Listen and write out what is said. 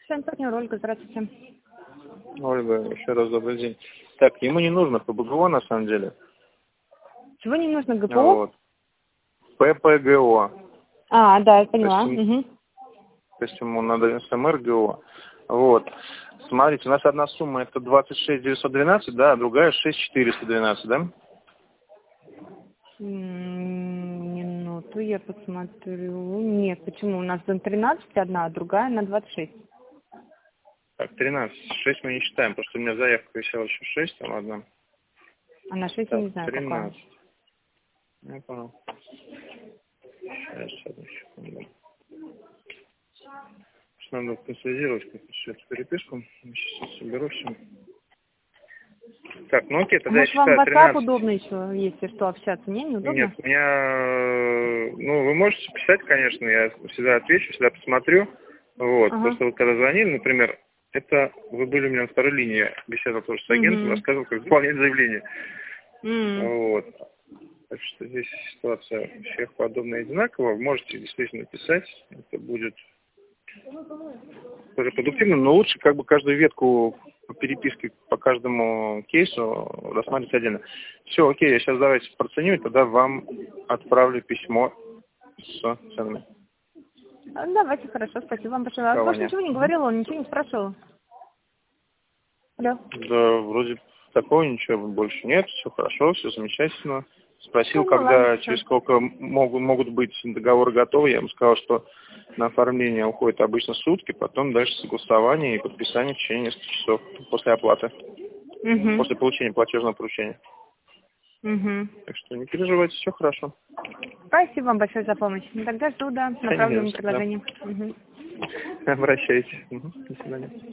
Член партнер Ольга, здравствуйте. Ольга, еще раз добрый день. Так, ему не нужно ПБГО на самом деле. Чего не нужно, ГПО? Вот. ППГО. А, да, я поняла. То есть ему надо СМР-ГО. Вот. Смотрите, у нас одна сумма это 26 912, да, а другая 6 412, да? Минуту, я посмотрю. Нет, почему? У нас на 13 одна, а другая на 26. Так, 13. 6 мы не считаем, потому что у меня заявка висела еще 6, там одна. А на 6 Так, я не знаю, 13. какая. Я понял. Сейчас, одну секунду. Надо консолидировать всю эту переписку. Сейчас соберу все. Так, ну окей, тогда Может, я вам считаю WhatsApp 13. удобно еще, если что, общаться? Не, неудобно? Нет, у меня... Ну, вы можете писать, конечно, я всегда отвечу, всегда посмотрю. Вот, просто вот когда звонили, например, это вы были у меня на второй линии, беседовал тоже с агентом, рассказывал, как заполнять заявление. Вот. Так что здесь ситуация у всех подобная и одинаковая. Вы можете действительно писать, это будет тоже продуктивно, но лучше как бы каждую ветку по переписке по каждому кейсу рассматривать отдельно. Все, окей, я сейчас давайте проценю, и тогда вам отправлю письмо с ценами. Давайте, хорошо, спасибо вам большое. А больше ничего не говорила, он ничего не спрашивал? Алло. Да, вроде такого ничего больше нет, все хорошо, все замечательно. Спросил, Ну, когда, ладно, через сколько могут быть договоры готовы. Я ему сказал, что на оформление уходит обычно сутки, потом дальше согласование и подписание в течение нескольких часов после оплаты, после получения платежного поручения. Так что не переживайте, все хорошо. Спасибо вам большое за помощь. Тогда жду, да, направленного предложения. Обращайтесь. До свидания.